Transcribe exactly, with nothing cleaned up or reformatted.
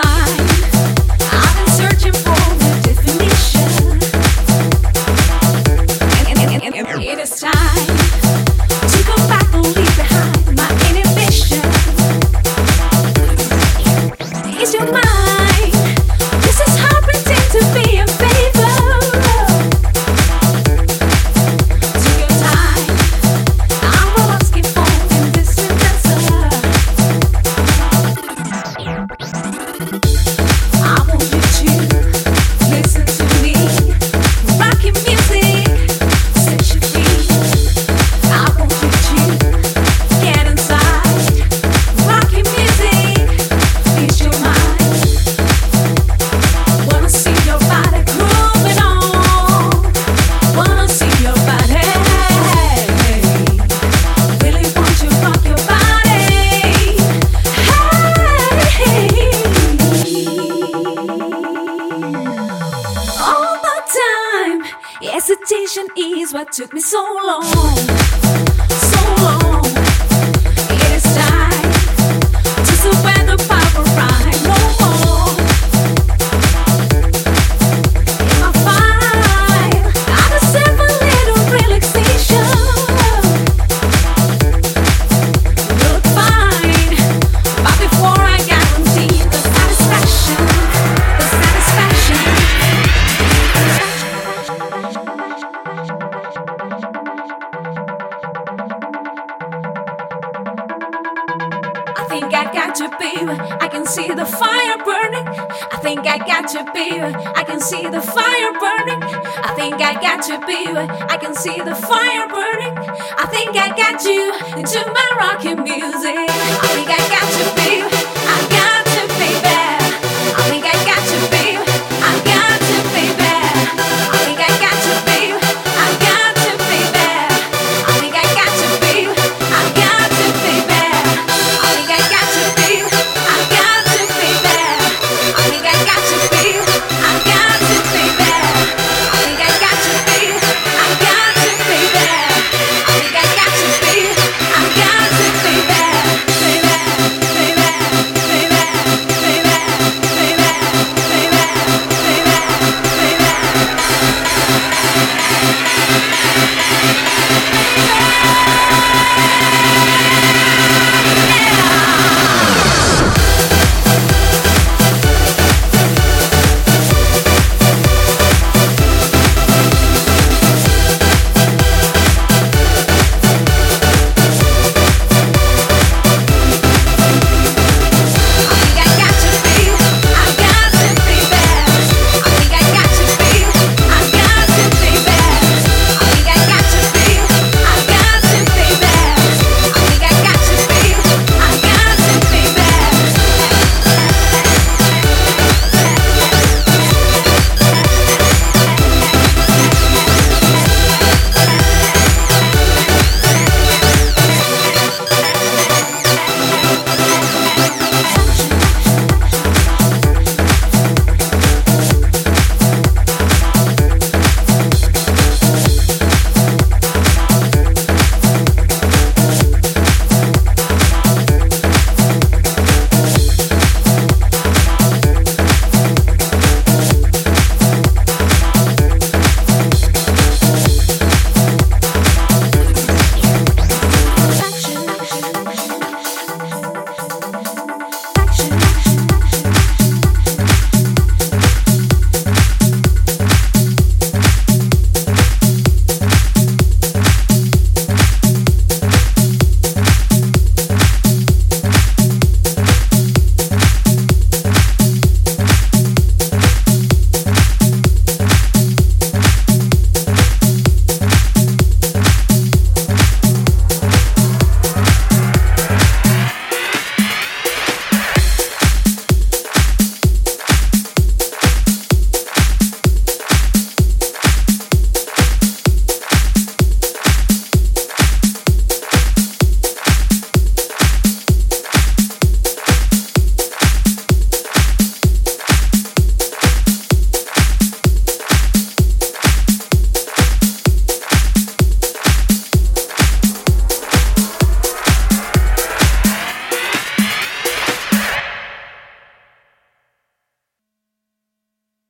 time. I've been searching for the definition. And, and, and, and, and it is time to come back and leave behind my inhibition. Is your mind? This is how I pretend to be in favor. Take your time. I'm all asking for in this answer. I want you to listen to me. Rocking music sets you free. I want you to get inside. Rocking music is your mind. Wanna see your body grooving on. Wanna see your body. Really want you to rock your body. Hey. All the time, hesitation is what took me so long, so long. It is time to surrender power right no more. In my file, I deserve a little relaxation. Look fine, but before I guarantee the satisfaction, the satisfaction. I think I got you, baby. I can see the fire burning. I think I got you, baby. I can see the fire burning. I think I got you, baby. I can see the fire burning. I think I got you into my rocking music. I think I got you, baby.